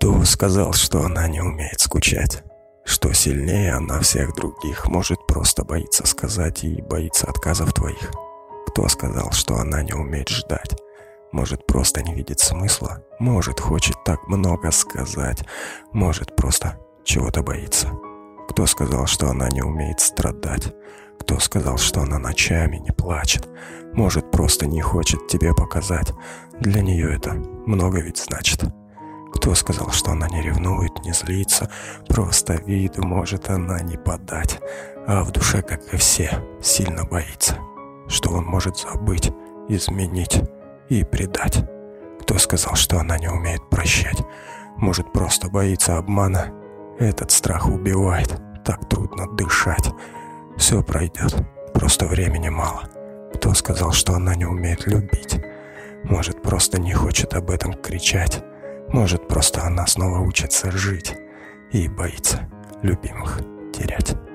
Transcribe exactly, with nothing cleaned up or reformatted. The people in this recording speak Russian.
Кто сказал, что она не умеет скучать? Что сильнее она всех других, может, просто боится сказать и боится отказов твоих? Кто сказал, что она не умеет ждать? Может, просто не видит смысла? Может, хочет так много сказать? Может, просто чего-то боится? Кто сказал, что она не умеет страдать? Кто сказал, что она ночами не плачет? Может, просто не хочет тебе показать? Для нее это много ведь значит. Кто сказал, что она не ревнует, не злится? Просто виду может она не подать, а в душе, как и все, сильно боится, что он может забыть, изменить и предать. Кто сказал, что она не умеет прощать? Может, просто боится обмана? Этот страх убивает, так трудно дышать. Все пройдет, просто времени мало. Кто сказал, что она не умеет любить? Может, просто не хочет об этом кричать? Может, просто она снова учится жить и боится любимых терять?